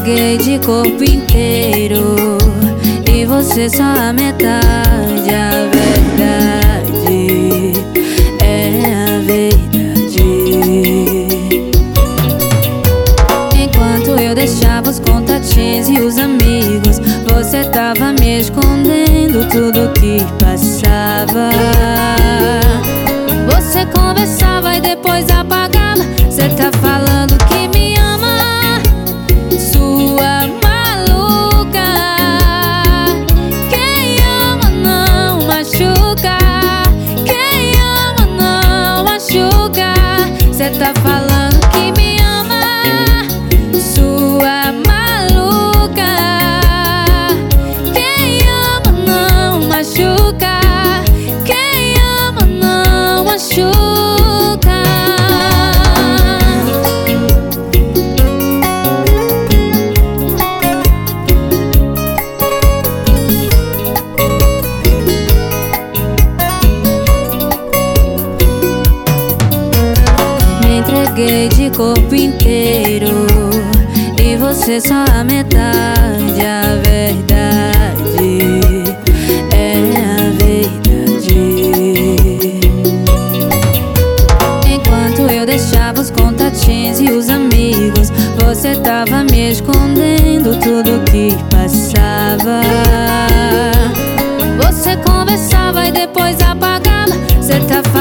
entreguei de corpo inteiro e você só a metade. A verdade é a verdade. Enquanto eu deixava os contatinhos e os amigos, você tava me escondendo tudo que passava. Você conversava e depois apagava. Você tá falando que me ama, sua maluca. Quem ama não machuca, quem ama não machuca. Você tá falando que me ama, sua maluca. Quem ama não machuca, quem ama não machuca. Entreguei de corpo inteiro e você só a metade. A verdade é a verdade. Enquanto eu deixava os contatinhos e os amigos, você tava me escondendo tudo que passava. Você conversava e depois apagava. Você tá